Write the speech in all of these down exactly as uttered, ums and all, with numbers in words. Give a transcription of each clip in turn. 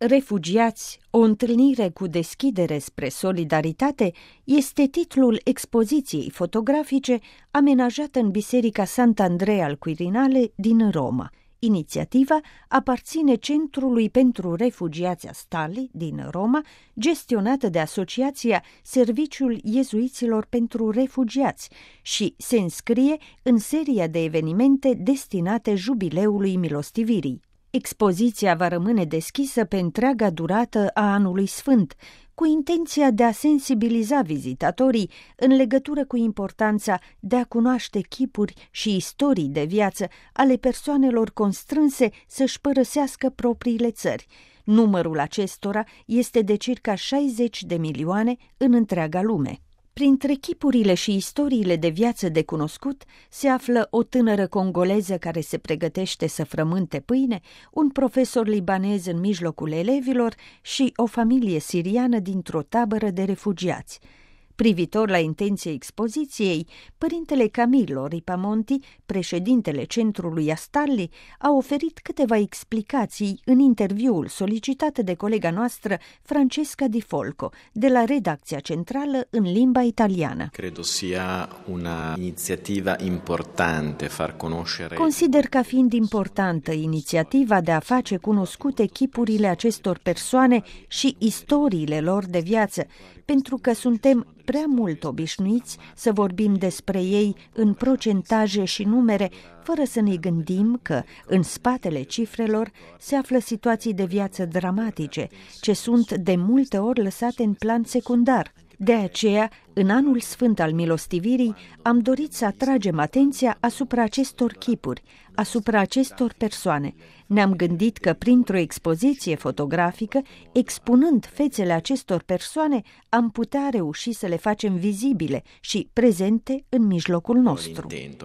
Refugiați, o întâlnire cu deschidere spre solidaritate este titlul expoziției fotografice amenajată în Biserica Sant'Andrea al Quirinale din Roma. Inițiativa aparține Centrului pentru Refugiați Astalli din Roma, gestionată de Asociația Serviciul Iezuiților pentru Refugiați și se înscrie în seria de evenimente destinate Jubileului Milostivirii. Expoziția va rămâne deschisă pe întreaga durată a Anului Sfânt, cu intenția de a sensibiliza vizitatorii în legătură cu importanța de a cunoaște chipuri și istorii de viață ale persoanelor constrânse să-și părăsească propriile țări. Numărul acestora este de circa șaizeci de milioane în întreaga lume. Printre chipurile și istoriile de viață de cunoscut se află o tânără congoleză care se pregătește să frământe pâine, un profesor libanez în mijlocul elevilor și o familie siriană dintr-o tabără de refugiați. Privitor la intenția expoziției, părintele Camillo Ripamonti, președintele Centrului Astalli, a oferit câteva explicații în interviul solicitat de colega noastră Francesca Di Folco, de la redacția centrală în limba italiană. Credo sia una inițiativa importante far conoscere. Consider ca fiind importantă inițiativa de a face cunoscute chipurile acestor persoane și istoriile lor de viață, pentru că suntem prea mult obișnuiți să vorbim despre ei în procentaje și numere, fără să ne gândim că în spatele cifrelor se află situații de viață dramatice, ce sunt de multe ori lăsate în plan secundar. De aceea, în Anul Sfânt al Milostivirii, am dorit să atragem atenția asupra acestor chipuri, asupra acestor persoane. Ne-am gândit că printr-o expoziție fotografică, expunând fețele acestor persoane, am putea reuși să le facem vizibile și prezente în mijlocul nostru.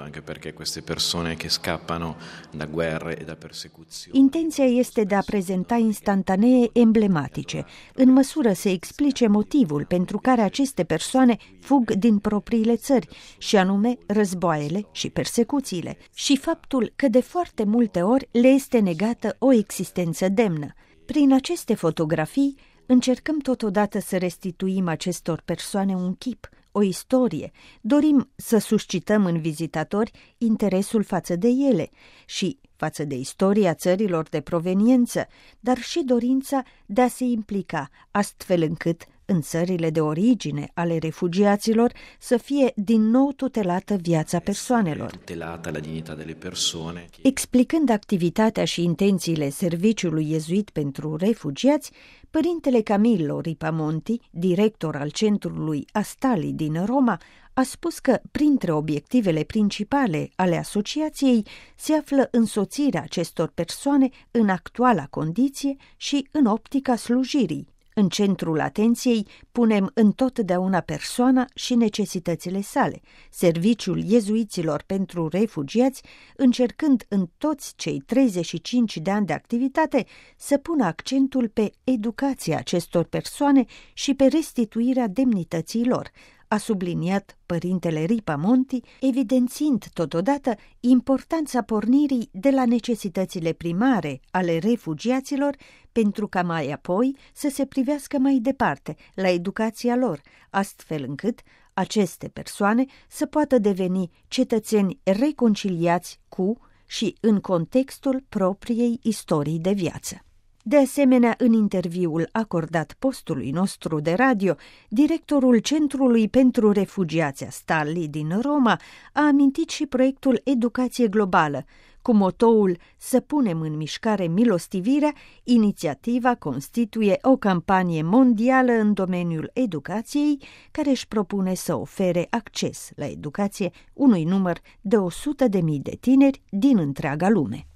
Intenția este de a prezenta instantanee emblematice, în măsură să explice motivul pentru care aceste persoane fug din propriile țări, și anume războaiele și persecuțiile, și faptul că de foarte multe ori le este negată o existență demnă. Prin aceste fotografii încercăm totodată să restituim acestor persoane un chip, o istorie. Dorim să suscităm în vizitatori interesul față de ele și față de istoria țărilor de proveniență, dar și dorința de a se implica, astfel încât în țările de origine ale refugiaților să fie din nou tutelată viața persoanelor. Tutelată la dignità delle persone. Explicând activitatea și intențiile Serviciului Iezuit pentru Refugiați, părintele Camillo Ripamonti, director al Centrului Astalli din Roma, a spus că printre obiectivele principale ale asociației se află însoțirea acestor persoane în actuala condiție și în optica slujirii. În centrul atenției punem întotdeauna persoana și necesitățile sale, Serviciul Iezuiților pentru Refugiați, încercând în toți cei treizeci și cinci de ani de activitate să pună accentul pe educația acestor persoane și pe restituirea demnității lor, a subliniat părintele Ripamonti, evidențiind totodată importanța pornirii de la necesitățile primare ale refugiaților, pentru ca mai apoi să se privească mai departe la educația lor, astfel încât aceste persoane să poată deveni cetățeni reconciliați cu și în contextul propriei istorii de viață. De asemenea, în interviul acordat postului nostru de radio, directorul Centrului pentru Refugiați Astalli din Roma a amintit și proiectul Educație Globală. Cu motoul Să punem în mișcare milostivirea, inițiativa constituie o campanie mondială în domeniul educației, care își propune să ofere acces la educație unui număr de o sută de mii de tineri din întreaga lume.